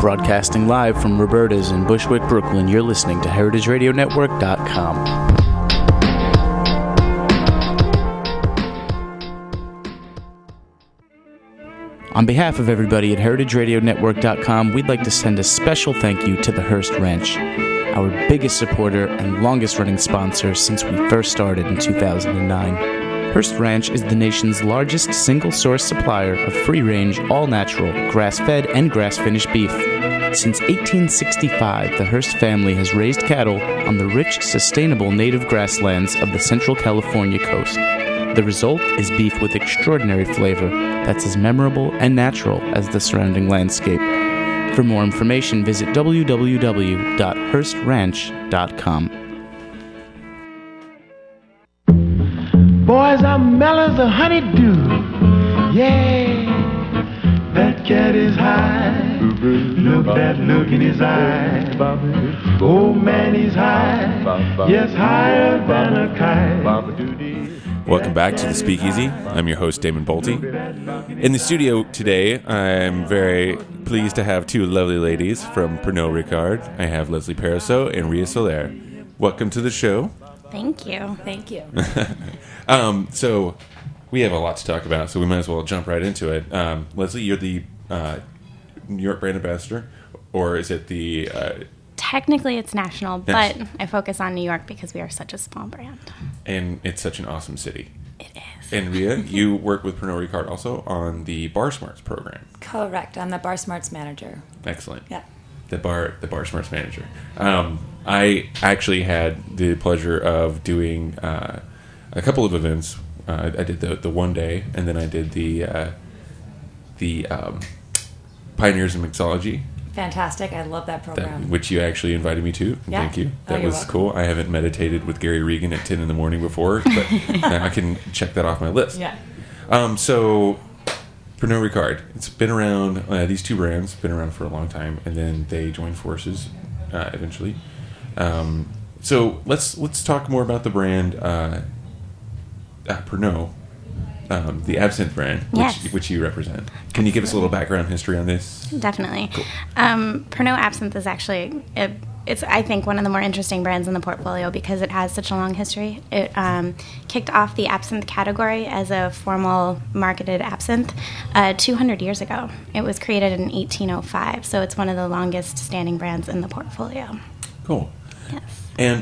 Broadcasting live from Roberta's in Bushwick, Brooklyn, you're listening to HeritageRadioNetwork.com. On behalf of everybody at HeritageRadioNetwork.com, we'd like to send a special thank you to the Hearst Ranch, our biggest supporter and longest-running sponsor since we first started in 2009. Hearst Ranch is the nation's largest single-source supplier of free-range, all-natural, grass-fed, and grass-finished beef. Since 1865, the Hearst family has raised cattle on the rich, sustainable native grasslands of the Central California coast. The result is beef with extraordinary flavor that's as memorable and natural as the surrounding landscape. For more information, visit www.hearstranch.com. Boys, I'm mellow as a honeydew. Yeah, that cat is high. Look that look in his eye. Oh man, he's high. Yes, higher than a kite. Welcome back to the Speakeasy. I'm your host, Damon Bolte. In the studio today, I'm very pleased to have two lovely ladies from Pernod Ricard. I have Leslie Pariseau and Ria Soler. Welcome to the show. Thank you. Thank you. So we have a lot to talk about, so we might as well jump right into it. Leslie, you're the New York brand ambassador, or is it the... Technically, it's national, but I focus on New York because we are such a small brand. And it's such an awesome city. It is. And Ria, you work with Pernod Ricard also on the Bar Smarts program. Correct. I'm the Bar Smarts manager. Excellent. Yeah. The Bar Smarts manager. I actually had the pleasure of doing a couple of events. I did the one day, and then I did the Pioneers in Mixology. Fantastic. I love that program. Which you actually invited me to. Yeah. Thank you. That you're was welcome. cool. I haven't meditated with Gary Regan at 10 in the morning before, but I can check that off my list. Yeah. So, Pernod Ricard. It's been around, these two brands have been around for a long time, and then they joined forces eventually. So, let's talk more about the brand Pernod. The Absinthe brand, which you represent. Can you give us a little background history on this? Definitely. Cool. Pernod Absinthe is actually, it's I think, one of the more interesting brands in the portfolio because it has such a long history. It kicked off the absinthe category as a formal marketed absinthe 200 years ago. It was created in 1805, so it's one of the longest standing brands in the portfolio. Cool. Yes. And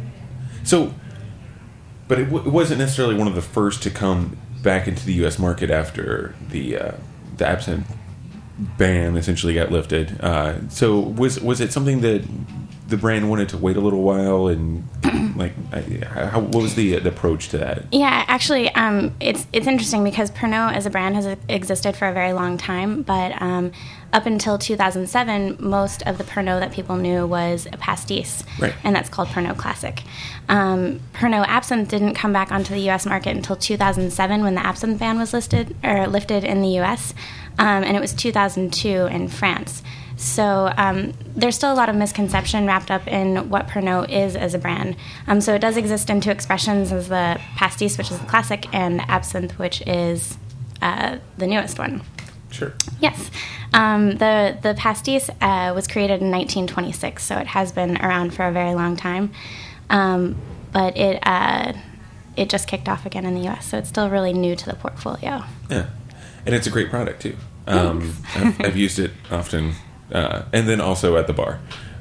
but it wasn't necessarily one of the first to come back into the U.S. market after the absinthe ban essentially got lifted. So was it something that the brand wanted to wait a little while, and like what was the approach to that? Yeah, actually, it's interesting because Pernod as a brand has existed for a very long time, but up until 2007, most of the Pernod that people knew was a pastis, right. And that's called Pernod Classic. Pernod Absinthe didn't come back onto the U.S. market until 2007 when the absinthe ban was lifted in the U.S., and it was 2002 in France. So there's still a lot of misconception wrapped up in what Pernod is as a brand. So it does exist in two expressions as the pastis, which is the classic, and absinthe, which is the newest one. Sure. Yes. The pastis was created in 1926, so it has been around for a very long time. But it just kicked off again in the U.S., so it's still really new to the portfolio. Yeah. And it's a great product, too. I've used it often. And then also at the bar.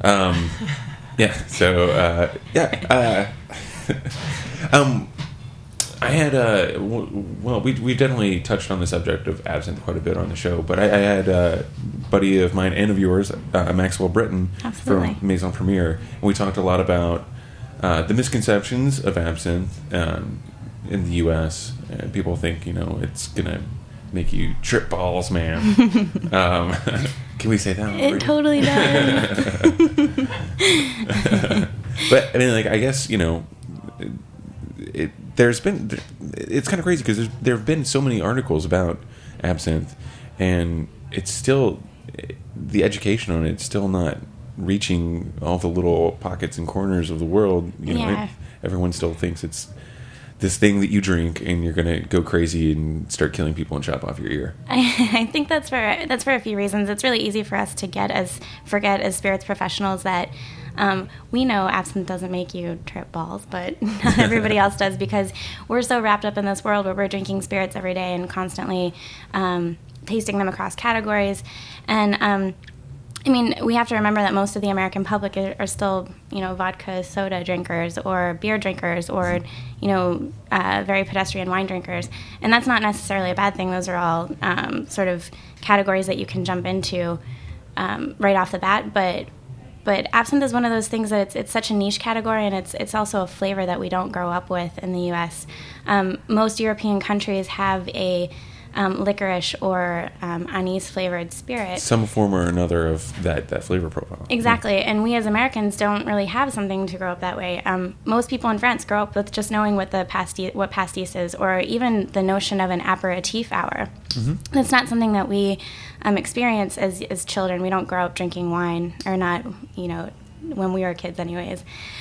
I had we've definitely touched on the subject of absinthe quite a bit on the show, but I had a buddy of mine and of yours, Maxwell Britton, Absolutely. from Maison Premiere, and we talked a lot about the misconceptions of absinthe in the U.S. People think, it's gonna make you trip balls, man. Can we say that? It totally does. But I mean, I guess it's kind of crazy because there have been so many articles about absinthe, and it's still the education on it's still not reaching all the little pockets and corners of the world. Everyone still thinks it's this thing that you drink, and you're going to go crazy and start killing people and chop off your ear? I think that's for a few reasons. It's really easy for us to forget as spirits professionals that we know absinthe doesn't make you trip balls, but not everybody else does, because we're so wrapped up in this world where we're drinking spirits every day and constantly tasting them across categories. And I mean, we have to remember that most of the American public are still, vodka, soda drinkers or beer drinkers or, very pedestrian wine drinkers. And that's not necessarily a bad thing. Those are all sort of categories that you can jump into right off the bat. But absinthe is one of those things that it's such a niche category, and it's also a flavor that we don't grow up with in the U.S. Most European countries have a licorice or anise-flavored spirit. Some form or another of that flavor profile. Exactly, and we as Americans don't really have something to grow up that way. Most people in France grow up with just knowing what pastis is, or even the notion of an aperitif hour. Mm-hmm. That's not something that we experience as children. We don't grow up drinking wine, or not, when we were kids anyways.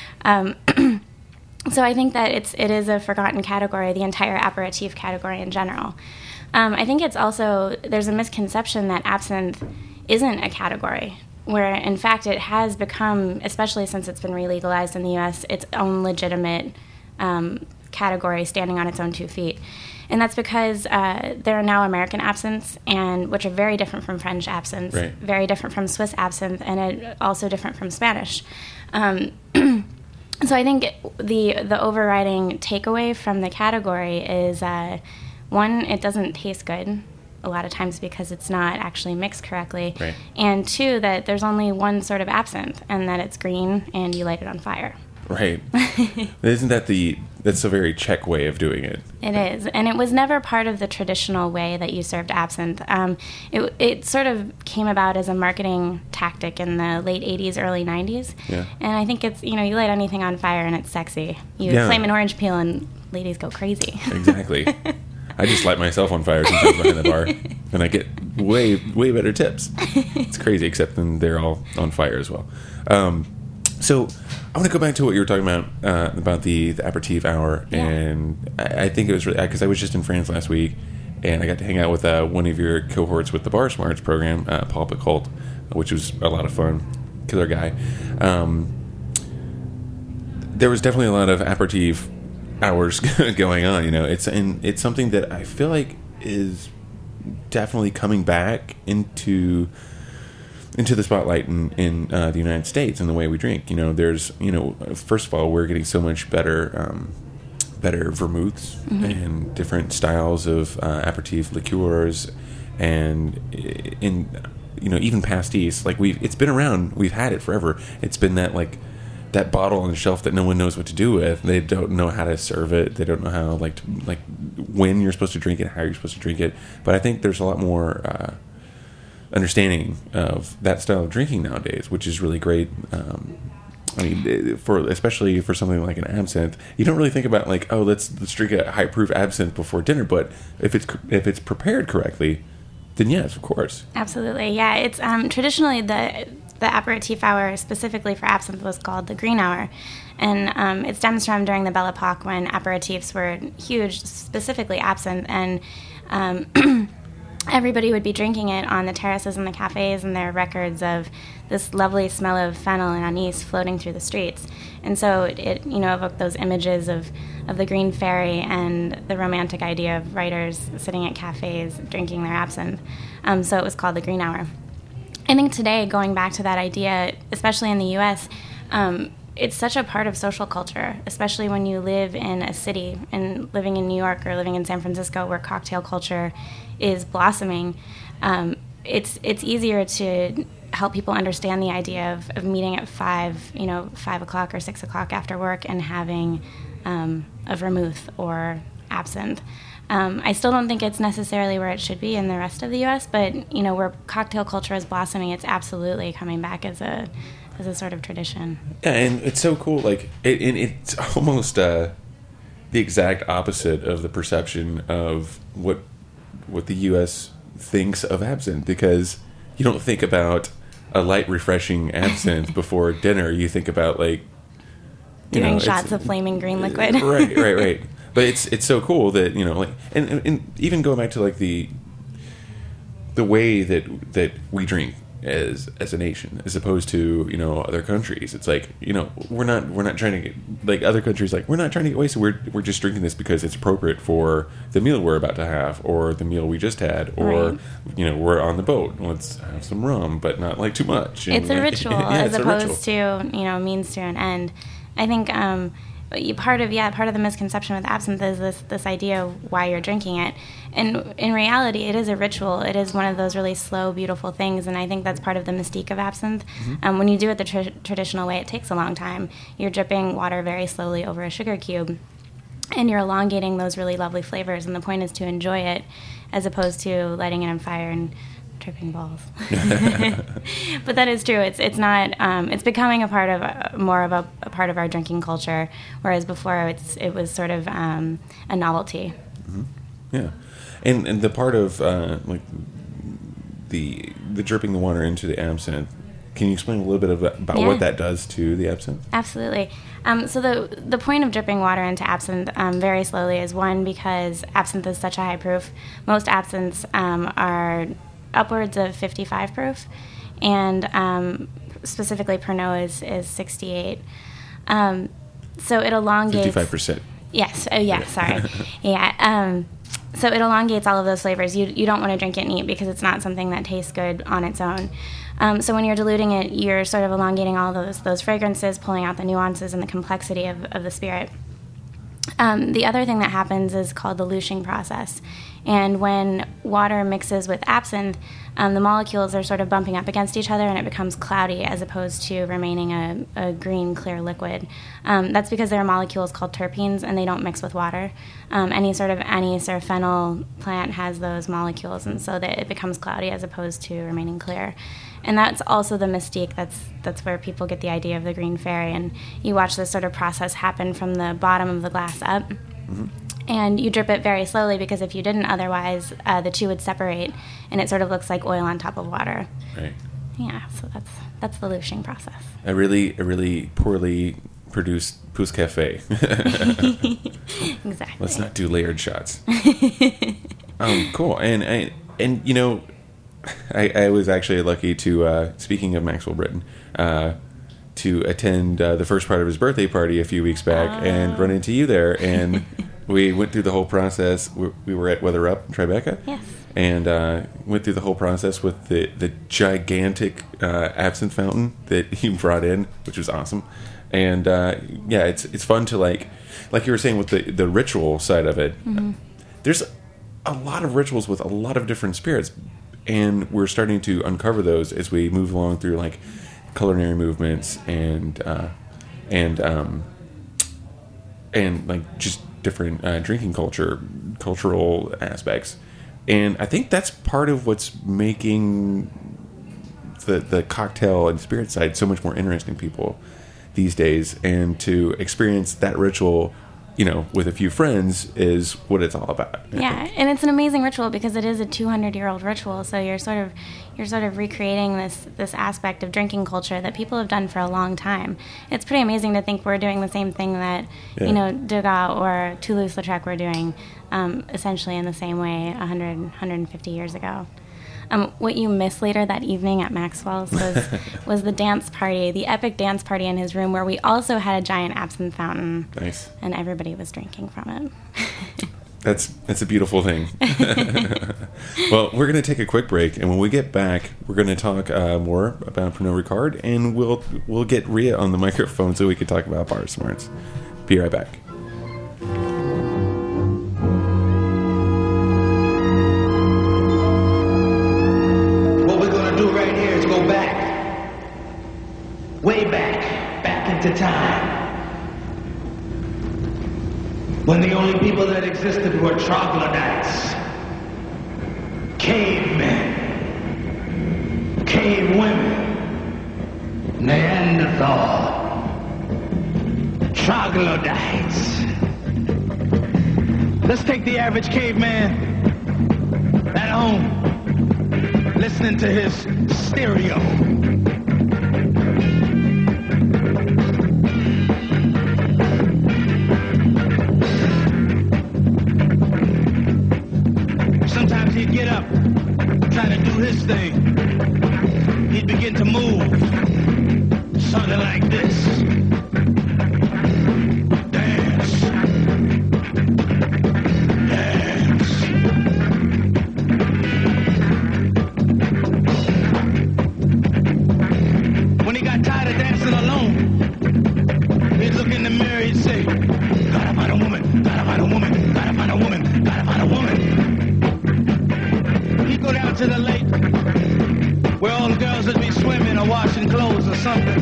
So I think that it is a forgotten category, the entire aperitif category in general. I think it's also, there's a misconception that absinthe isn't a category, where in fact it has become, especially since it's been re-legalized in the U.S., its own legitimate category standing on its own 2 feet. And that's because there are now American absinthes, which are very different from French absinthes, right. Very different from Swiss absinthe, and also different from Spanish. So I think the overriding takeaway from the category is, one, it doesn't taste good a lot of times because it's not actually mixed correctly. Right. And two, that there's only one sort of absinthe, and that it's green and you light it on fire. Right. Isn't that's a very Czech way of doing it? It is. And it was never part of the traditional way that you served absinthe. It sort of came about as a marketing tactic in the late 80s, early 90s. Yeah. And I think it's, you light anything on fire and it's sexy. You flame an orange peel and ladies go crazy. Exactly. I just light myself on fire sometimes behind the bar, and I get way, way better tips. It's crazy, except then they're all on fire as well. So I want to go back to what you were talking about the aperitif hour, and I think it was really, because I was just in France last week, and I got to hang out with one of your cohorts with the Bar Smarts program, Paul Picoult, which was a lot of fun. Killer guy. There was definitely a lot of aperitif hours going on. It's something that I feel like is definitely coming back into the spotlight in the United States and the way we drink. There's first of all, we're getting so much better vermouths, mm-hmm. and different styles of aperitif liqueurs, and even pastis. Like it's been around, we've had it forever. It's been that bottle on the shelf that no one knows what to do with. They don't know how to serve it. They don't know how when you're supposed to drink it, how you're supposed to drink it. But I think there's a lot more understanding of that style of drinking nowadays, which is really great. Especially for something like an absinthe, you don't really think about let's drink a high proof absinthe before dinner. But if it's prepared correctly, then yes, of course. Absolutely, yeah. It's traditionally the aperitif hour specifically for absinthe was called the green hour, and it stems from during the Belle Epoque when aperitifs were huge, specifically absinthe, and everybody would be drinking it on the terraces and the cafes, and there are records of this lovely smell of fennel and anise floating through the streets. And so it evoked those images of the green fairy and the romantic idea of writers sitting at cafes drinking their absinthe. So it was called the green hour. I think today, going back to that idea, especially in the U.S., it's such a part of social culture, especially when you live in a city, and living in New York or living in San Francisco where cocktail culture is blossoming. It's easier to help people understand the idea of meeting at 5 o'clock or 6 o'clock after work and having a vermouth or absinthe. I still don't think it's necessarily where it should be in the rest of the U.S., but where cocktail culture is blossoming, it's absolutely coming back as a sort of tradition. Yeah, and it's so cool. It's almost the exact opposite of the perception of what the U.S. thinks of absinthe, because you don't think about a light, refreshing absinthe before dinner. You think about doing shots of flaming green liquid. Right. But it's so cool that, you know, like, and even going back to like the way that we drink as a nation, as opposed to, you know, other countries. It's like, you know, we're not trying to get, like, other countries, like, we're not trying to get wasted. We're just drinking this because it's appropriate for the meal we're about to have, or the meal we just had, or Right. you know, we're on the boat. Let's have some rum, but not like too much. It's a ritual as opposed to, ritual. you know, means to an end. I think part of the misconception with absinthe is this idea of why you're drinking it, and in reality, it is a ritual. It is one of those really slow, beautiful things, and I think that's part of the mystique of absinthe. When you do it the traditional way, it takes a long time. You're dripping water very slowly over a sugar cube, and you're elongating those really lovely flavors. And the point is to enjoy it, as opposed to lighting it on fire and tripping balls. But that is true. It's not. It's becoming a part of more of a part of our drinking culture, whereas before it was sort of a novelty. Yeah, and the part of like the dripping the water into the absinthe. Can you explain a little bit about what that does to the absinthe? Absolutely. So the point of dripping water into absinthe very slowly is, one, because absinthe is such a high proof. Most absinthes are upwards of 55 proof, and specifically Pernod is 68. So it elongates 55%. Yes. Oh, yeah. Sorry. Yeah. So it elongates all of those flavors. You don't want to drink it neat because it's not something that tastes good on its own. So when you're diluting it, you're sort of elongating all those fragrances, pulling out the nuances and the complexity of the spirit. The other thing that happens is called the lushing process. And when water mixes with absinthe, the molecules are sort of bumping up against each other, and it becomes cloudy as opposed to remaining a green, clear liquid. That's because there are molecules called terpenes, and they don't mix with water. Any sort of anise or fennel plant has those molecules, and so that it becomes cloudy as opposed to remaining clear. And that's also the mystique. That's where people get the idea of the green fairy. And you watch this sort of process happen from the bottom of the glass up. Mm-hmm. And you drip it very slowly, because if you didn't otherwise, the two would separate, and it sort of looks like oil on top of water. Right. Yeah, so that's the lushing process. A really poorly produced Pousse Café. Exactly. Let's not do layered shots. Cool. And you know, I was actually lucky to, speaking of Maxwell Britton, to attend the first part of his birthday party a few weeks back and run into you there. And we went through the whole process. We were at Weather Up in Tribeca. Yes. And went through the whole process with the gigantic absinthe fountain that he brought in, which was awesome. And yeah, it's fun to like you were saying with the ritual side of it. Mm-hmm. There's a lot of rituals with a lot of different spirits, and we're starting to uncover those as we move along through like culinary movements and like just different drinking cultural aspects. And I think that's part of what's making the cocktail and spirit side so much more interesting to people these days. And to experience that ritual, you know, with a few friends is what it's all about. Yeah, and it's an amazing ritual because it is a 200-year-old ritual. So you're sort of recreating this aspect of drinking culture that people have done for a long time. It's pretty amazing to think we're doing the same thing that you know, Degas or Toulouse-Lautrec were doing, essentially in the same way 150 years ago. What you missed later that evening at Maxwell's was the dance party, the epic dance party in his room, where we also had a giant absinthe fountain. Nice. And everybody was drinking from it. That's a beautiful thing. Well, we're going to take a quick break, and when we get back, we're going to talk more about Pernod Ricard, and we'll get Rhea on the microphone so we can talk about Bar Smarts. Be right back. Way back into time, when the only people that existed were troglodytes, cavemen, cave women, Neanderthal, troglodytes. Let's take the average caveman at home, listening to his stereo. this thing, he'd begin to move. Something like this. Dance. Dance. When he got tired of dancing alone, he'd look in the mirror, he'd say, gotta find a woman, gotta find a woman, gotta find a woman, gotta find a woman. He'd go down to the lake where all the girls would be swimming or washing clothes or something.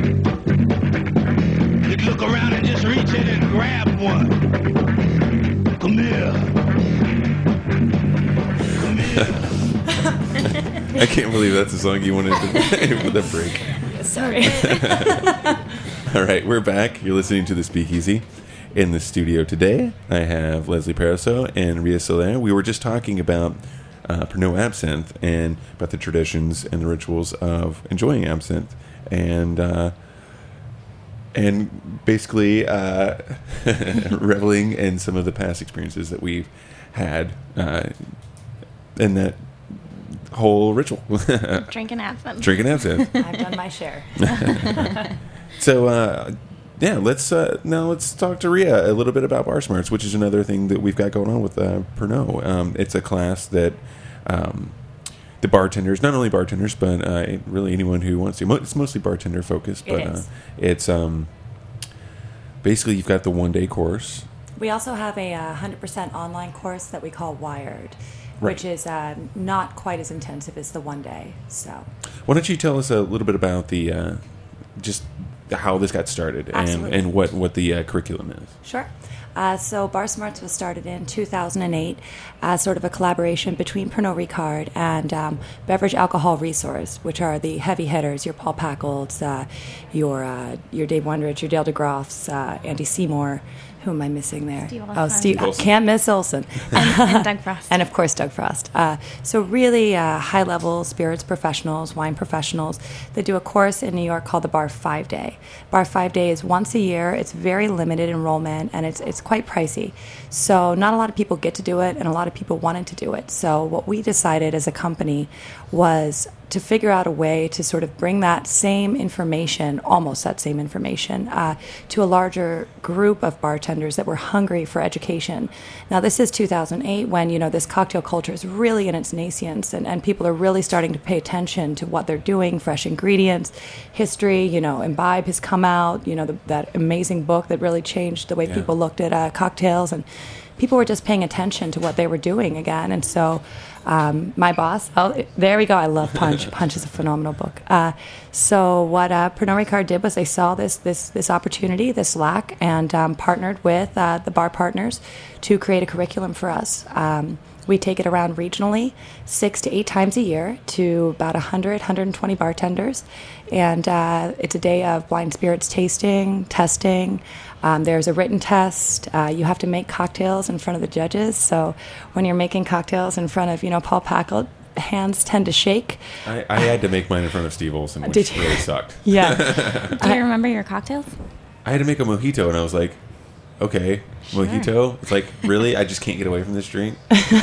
He'd look around and just reach in and grab one. Come here. Come here. I can't believe that's the song you wanted to play for the break. Sorry. All right, we're back. You're listening to The Speakeasy. In the studio today, I have Leslie Paraso and Ria Soler. We were just talking about Pernod Absinthe and about the traditions and the rituals of enjoying absinthe, and basically reveling in some of the past experiences that we've had in that whole ritual. Drinking absinthe. Drinking absinthe. I've done my share. So, yeah, let's talk to Ria a little bit about Bar Smarts, which is another thing that we've got going on with Pernod. It's a class that the bartenders, not only bartenders, but really anyone who wants to. It's mostly bartender focused, but it's basically you've got the 1-day course. We also have a 100% online course that we call Wired, Right. which is not quite as intensive as the 1 day. So, Why don't you tell us a little bit about the just how this got started and what the curriculum is? Sure. So Bar Smarts was started in 2008 as sort of a collaboration between Pernod Ricard and Beverage Alcohol Resource, which are the heavy hitters, your Paul Packolds, your Dave Wondrich, your Dale DeGroffs, Andy Seymour. Who am I missing there? Steve Oh, Olson. Steve. Olson. Can't miss Olson. And Doug Frost. And of course, Doug Frost. So really high-level spirits professionals, wine professionals that do a course in New York called the Bar 5 Day. Bar 5 Day is once a year. It's very limited enrollment, and it's quite pricey. So not a lot of people get to do it, and a lot of people wanted to do it. So what we decided as a company was to figure out a way to sort of bring that same information, almost that same information, to a larger group of bartenders that were hungry for education. Now, this is 2008 when, this cocktail culture is really in its nascence, and people are really starting to pay attention to what they're doing, fresh ingredients, history. Imbibe has come out, that amazing book that really changed the way people looked at cocktails, and people were just paying attention to what they were doing again. And so my boss, there we go, I love Punch. Punch is a phenomenal book. So what Pernod Ricard did was they saw this opportunity, this lack, and partnered with the bar partners to create a curriculum for us. We take it around regionally 6 to 8 times a year to about 120 bartenders. And it's a day of blind spirits tasting, testing. There's a written test. You have to make cocktails in front of the judges. So when you're making cocktails in front of, Paul Packold, hands tend to shake. I had to make mine in front of Steve Olson, which really sucked. Yeah. Do you remember your cocktails? I had to make a mojito, and I was like, okay, mojito? It's like, really? I just can't get away from this drink?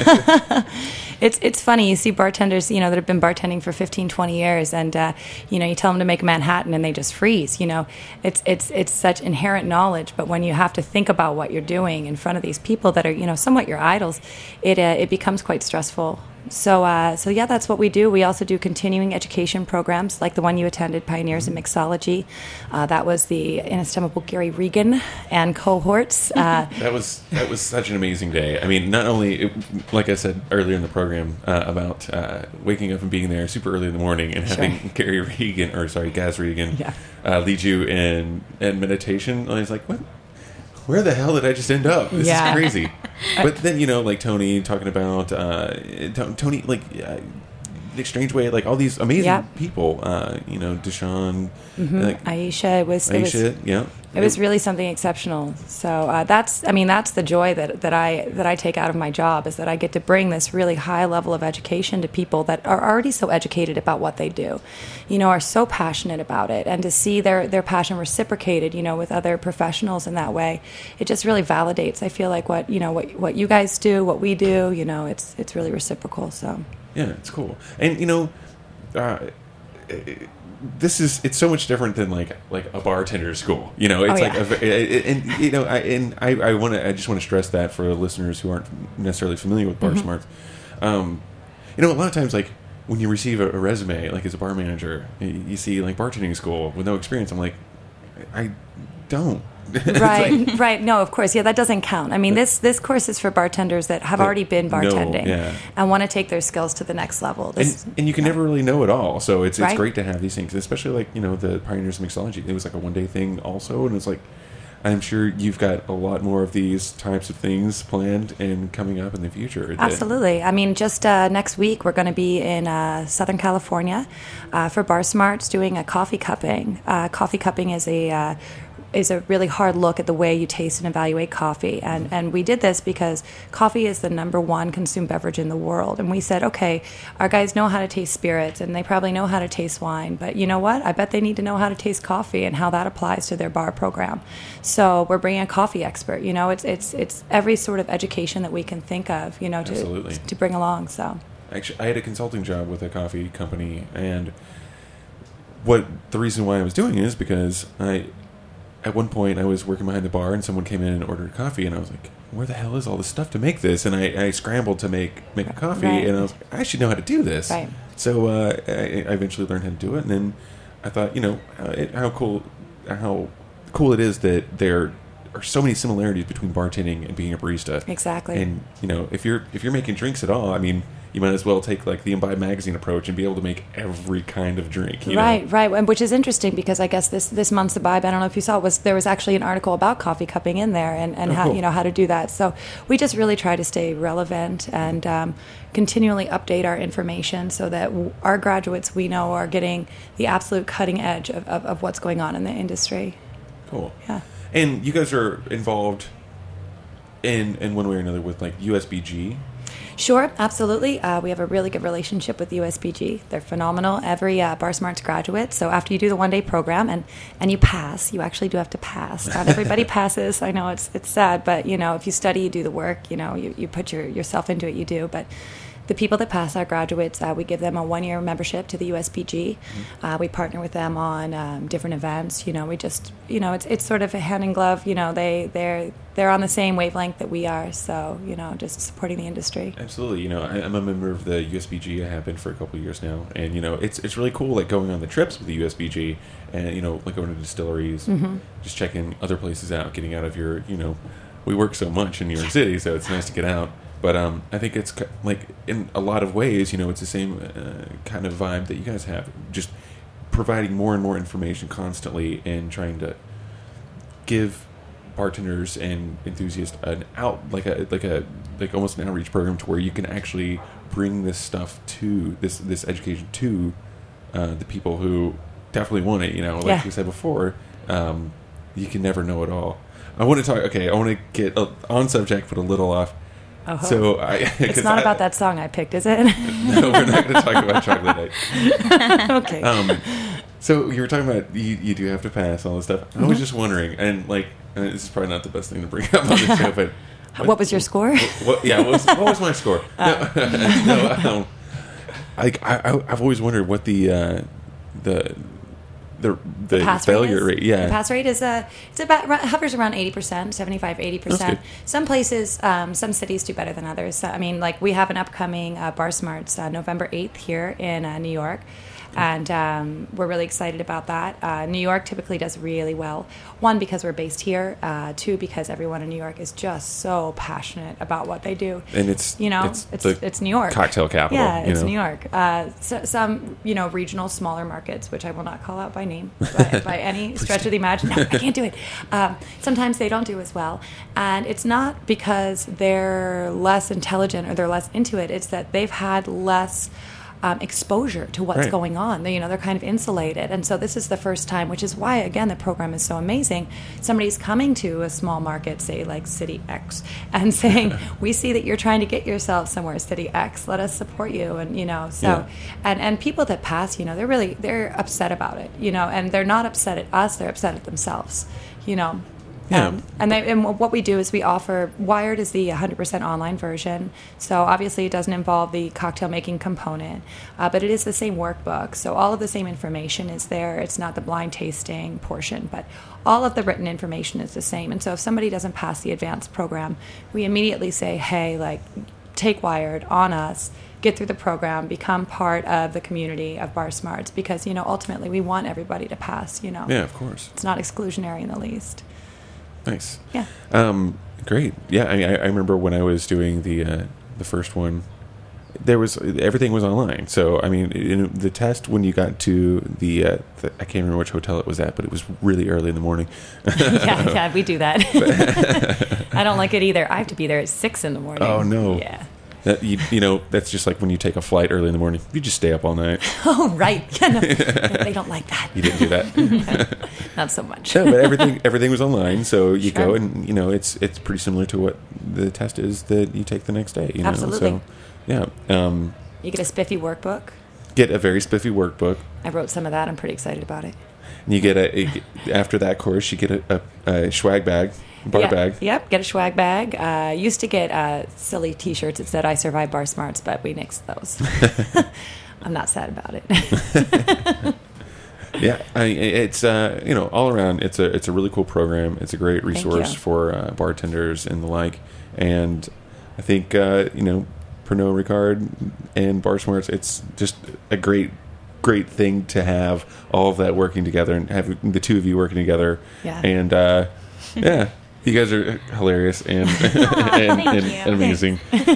It's funny. You see bartenders, that have been bartending for 15, 20 years, and, you tell them to make Manhattan, and they just freeze. It's such inherent knowledge, but when you have to think about what you're doing in front of these people that are, somewhat your idols, it becomes quite stressful. So yeah, that's what we do. We also do continuing education programs like the one you attended, Pioneers in Mixology. That was the inestimable Gary Regan and cohorts. That was such an amazing day. I mean, not only, like I said earlier in the program, about waking up and being there super early in the morning and having Gary Regan, Gaz Regan, lead you in meditation. I was like, what? Where the hell did I just end up? This is crazy. But then, like Tony talking about, Tony, the Strange Way, all these amazing people, Deshaun, Aisha, it was really something exceptional. So that's the joy that I take out of my job, is that I get to bring this really high level of education to people that are already so educated about what they do, are so passionate about it, and to see their passion reciprocated, with other professionals in that way, it just really validates. I feel like what you guys do, what we do, it's really reciprocal. So. Yeah, it's cool. And it's so much different than like a bartender school. It's I just want to stress that for listeners who aren't necessarily familiar with Bar Smarts. A lot of times, like, when you receive a resume, like as a bar manager, you see like bartending school with no experience. I'm like, I don't. Right, right. No, of course. Yeah, that doesn't count. I mean, this course is for bartenders that have already been bartending and want to take their skills to the next level. And you can never really know it all. So it's Right? great to have these things, especially like, the Pioneers of Mixology. It was like a one-day thing also, and it's like, I'm sure you've got a lot more of these types of things planned and coming up in the future. Absolutely. I mean, just next week we're going to be in Southern California for Bar Smarts doing a coffee cupping. Coffee cupping is a really hard look at the way you taste and evaluate coffee. And we did this because coffee is the number one consumed beverage in the world. And we said, okay, our guys know how to taste spirits and they probably know how to taste wine. But you know what? I bet they need to know how to taste coffee and how that applies to their bar program. So we're bringing a coffee expert. It's every sort of education that we can think of, to bring along. So actually, I had a consulting job with a coffee company, and the reason why I was doing it is because at one point, I was working behind the bar, and someone came in and ordered coffee, and I was like, where the hell is all this stuff to make this? And I scrambled to make a coffee, Right. and I was like, I should know how to do this. Right. So I eventually learned how to do it, and then I thought, how cool it is that there are so many similarities between bartending and being a barista. Exactly. And, if you're making drinks at all, I mean, you might as well take like the Imbibe magazine approach and be able to make every kind of drink. Right, and which is interesting because I guess this month's Imbibe, I don't know if you saw, there was actually an article about coffee cupping in there and how cool. how to do that. So we just really try to stay relevant and continually update our information so that our graduates we know are getting the absolute cutting edge of what's going on in the industry. Cool. Yeah. And you guys are involved in one way or another with like USBG. Sure, absolutely. We have a really good relationship with USBG. They're phenomenal. Every Bar Smarts graduate, so after you do the one-day program and you pass, you actually do have to pass. Not everybody passes. I know it's sad, but if you study, you do the work, you put yourself into it, you do. But the people that pass, our graduates, we give them a 1-year membership to the USBG. We partner with them on different events. We just, it's sort of a hand in glove. They're on the same wavelength that we are. So, just supporting the industry. Absolutely. I'm a member of the USBG. I have been for a couple of years now, and it's really cool, like going on the trips with the USBG, and like going to distilleries, just checking other places out, getting out of your, we work so much in New York City, so it's nice to get out. But I think it's like in a lot of ways, it's the same kind of vibe that you guys have, just providing more and more information constantly and trying to give bartenders and enthusiasts like almost an outreach program to where you can actually bring this stuff to this education to the people who definitely want it. Like we said before, you can never know it all. I want to get on subject, but a little off. Uh-huh. So it's not about that song I picked, is it? No, we're not going to talk about Chocolate Night. Okay. So you were talking about you do have to pass all this stuff. I was just wondering, and this is probably not the best thing to bring up on the show, but what was your score? What was my score? I've always wondered what the failure rate. Yeah, the pass rate is hovers around 80%, 75, 80%. Some places, some cities do better than others. I mean, like we have an upcoming Bar Smarts November 8th here in New York. And we're really excited about that. New York typically does really well. 1, because we're based here. 2, because everyone in New York is just so passionate about what they do. And it's it's New York, cocktail capital. Yeah, it's New York. Some regional smaller markets, which I will not call out by name by any stretch of the imagination. No, I can't do it. Sometimes they don't do as well, and it's not because they're less intelligent or they're less into it. It's that they've had less exposure to what's going on. They're kind of insulated. And so this is the first time, which is why, again, the program is so amazing. Somebody's coming to a small market, say like City X, and saying, we see that you're trying to get yourself somewhere, City X, let us support you. And, and people that pass, they're upset about it, and they're not upset at us, they're upset at themselves, Yeah. And what we do is we offer, Wired is the 100% online version. So obviously it doesn't involve the cocktail making component, but it is the same workbook. So all of the same information is there. It's not the blind tasting portion, but all of the written information is the same. And so if somebody doesn't pass the advanced program, we immediately say, hey, like, take Wired on us, get through the program, become part of the community of Bar Smarts, because, you know, ultimately we want everybody to pass, you know. Yeah, of course. It's not exclusionary in the least. Nice. Yeah. Great. Yeah, I remember when I was doing the first one, everything was online. So, I mean, in the test, when you got to the I can't remember which hotel it was at, but it was really early in the morning. yeah, we do that. I don't like it either. I have to be there at 6 in the morning. Oh, no. Yeah. You know, that's just like when you take a flight early in the morning. You just stay up all night. Oh, right. Yeah, no, they don't like that. You didn't do that. Not so much. No, but everything was online, so you Sure. go and, you know, it's pretty similar to what the test is that you take the next day. You know? Absolutely. So, yeah. You get a spiffy workbook. Get a very spiffy workbook. I wrote some of that. I'm pretty excited about it. And you get after that course, you get a swag bag. Bar bag. Yep, get a swag bag. Used to get silly T-shirts that said "I survived Bar Smarts," but we nixed those. I'm not sad about it. Yeah, it's you know, all around, it's a really cool program. It's a great resource for bartenders and the like. And I think you know, Pernod Ricard and Bar Smarts, it's just a great thing to have all of that working together and have the two of you working together. Yeah. And yeah. You guys are hilarious and and amazing.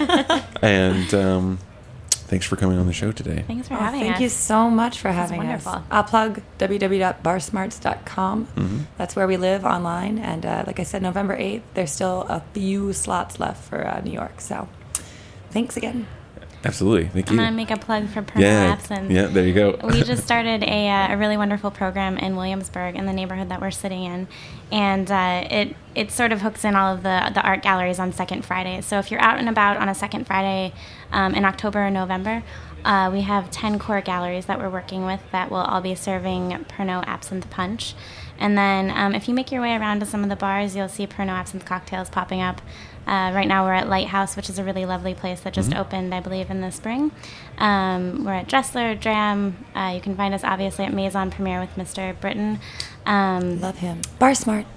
And thanks for coming on the show today. Thanks for having us. Thank you so much for having us. wonderful. I'll plug www.barsmarts.com. Mm-hmm. That's where we live online. And like I said, November 8th, there's still a few slots left for New York. So thanks again. Absolutely. Thank I'm you. going to make a plug for Pernod Absinthe. Yeah, there you go. We just started a really wonderful program in Williamsburg, in the neighborhood that we're sitting in, and it sort of hooks in all of the art galleries on second Fridays. So if you're out and about on a second Friday in October or November, we have 10 core galleries that we're working with that will all be serving Pernod Absinthe Punch. And then if you make your way around to some of the bars, you'll see Pernod Absinthe cocktails popping up. Right now we're at Lighthouse, which is a really lovely place that just opened, I believe, in the spring. We're at Dressler, Dram. You can find us, obviously, at Maison Premiere with Mr. Britton. Love him. Bar Smart.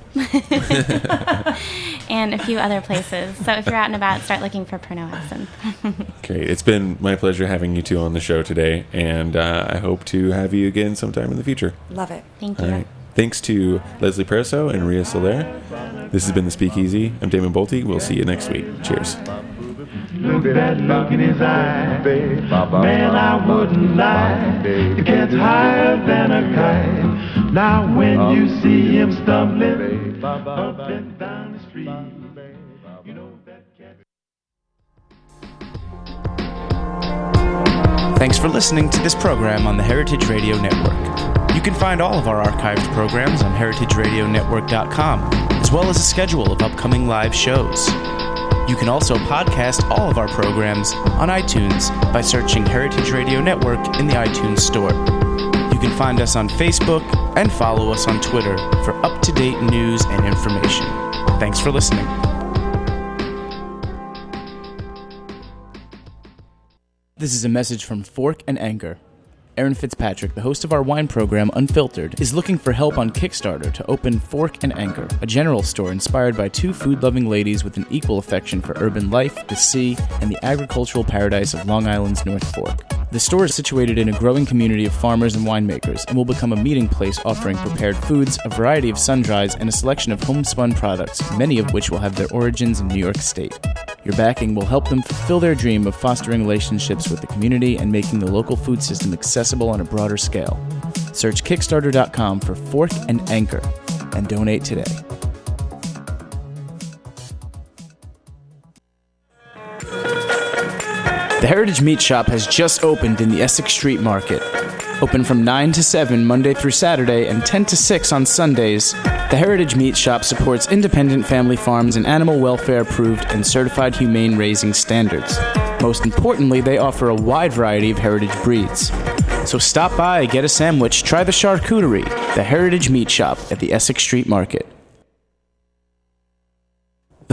And a few other places. So if you're out and about, start looking for Pernod Absinthe. Great. It's been my pleasure having you two on the show today, and I hope to have you again sometime in the future. Love it. Thank you. All right. Thanks to Leslie Pereso and Ria Soler. This has been The Speakeasy. I'm Damon Bolte. We'll see you next week. Cheers. Look at that look in his eye. Man, I wouldn't lie. It gets higher than a kite. Now when you see him stumbling up and down the street, you know that cat. Thanks for listening to this program on the Heritage Radio Network. You can find all of our archived programs on heritageradionetwork.com, as well as a schedule of upcoming live shows. You can also podcast all of our programs on iTunes by searching Heritage Radio Network in the iTunes Store. You can find us on Facebook and follow us on Twitter for up-to-date news and information. Thanks for listening. This is a message from Fork and Anchor. Aaron Fitzpatrick, the host of our wine program Unfiltered, is looking for help on Kickstarter to open Fork and Anchor, a general store inspired by two food-loving ladies with an equal affection for urban life, the sea, and the agricultural paradise of Long Island's North Fork. The store is situated in a growing community of farmers and winemakers and will become a meeting place offering prepared foods, a variety of sun-dries, and a selection of homespun products, many of which will have their origins in New York State. Your backing will help them fulfill their dream of fostering relationships with the community and making the local food system accessible on a broader scale. Search Kickstarter.com for Fork and Anchor and donate today. The Heritage Meat Shop has just opened in the Essex Street Market. Open from 9 to 7 Monday through Saturday and 10 to 6 on Sundays, the Heritage Meat Shop supports independent family farms and animal welfare approved and certified humane raising standards. Most importantly, they offer a wide variety of heritage breeds. So stop by, get a sandwich, try the charcuterie, the Heritage Meat Shop at the Essex Street Market.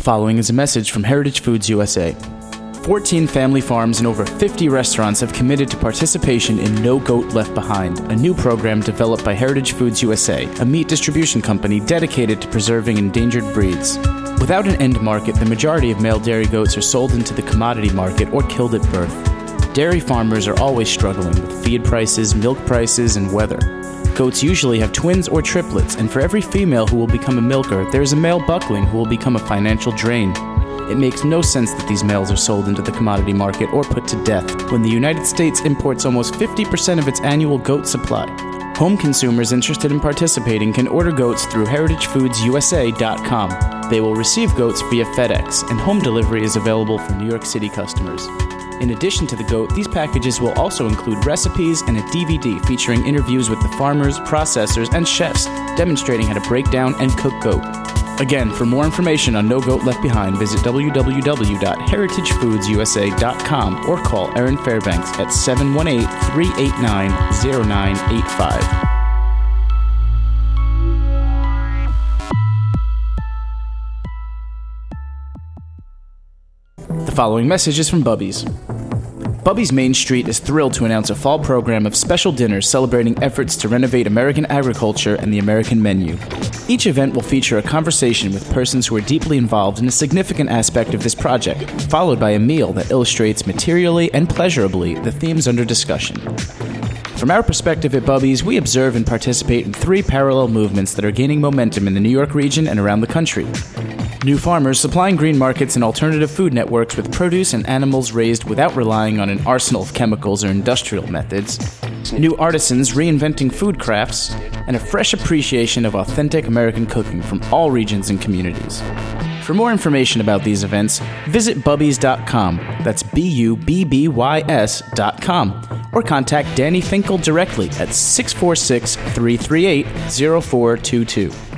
following is a message from Heritage Foods USA. 14 family farms and over 50 restaurants have committed to participation in No Goat Left Behind, a new program developed by Heritage Foods USA, a meat distribution company dedicated to preserving endangered breeds. Without an end market, the majority of male dairy goats are sold into the commodity market or killed at birth. Dairy farmers are always struggling with feed prices, milk prices, and weather. Goats usually have twins or triplets, and for every female who will become a milker, there is a male buckling who will become a financial drain. It makes no sense that these males are sold into the commodity market or put to death when the United States imports almost 50% of its annual goat supply. Home consumers interested in participating can order goats through heritagefoodsusa.com. They will receive goats via FedEx, and home delivery is available for New York City customers. In addition to the goat, these packages will also include recipes and a DVD featuring interviews with the farmers, processors, and chefs demonstrating how to break down and cook goat. Again, for more information on No Goat Left Behind, visit www.heritagefoodsusa.com or call Erin Fairbanks at 718-389-0985. The following message is from Bubby's. Bubby's Main Street is thrilled to announce a fall program of special dinners celebrating efforts to renovate American agriculture and the American menu. Each event will feature a conversation with persons who are deeply involved in a significant aspect of this project, followed by a meal that illustrates materially and pleasurably the themes under discussion. From our perspective at Bubby's, we observe and participate in 3 parallel movements that are gaining momentum in the New York region and around the country. New farmers supplying green markets and alternative food networks with produce and animals raised without relying on an arsenal of chemicals or industrial methods. New artisans reinventing food crafts, and a fresh appreciation of authentic American cooking from all regions and communities. For more information about these events, visit bubbys.com, that's BUBBYS.com, or contact Danny Finkel directly at 646-338-0422.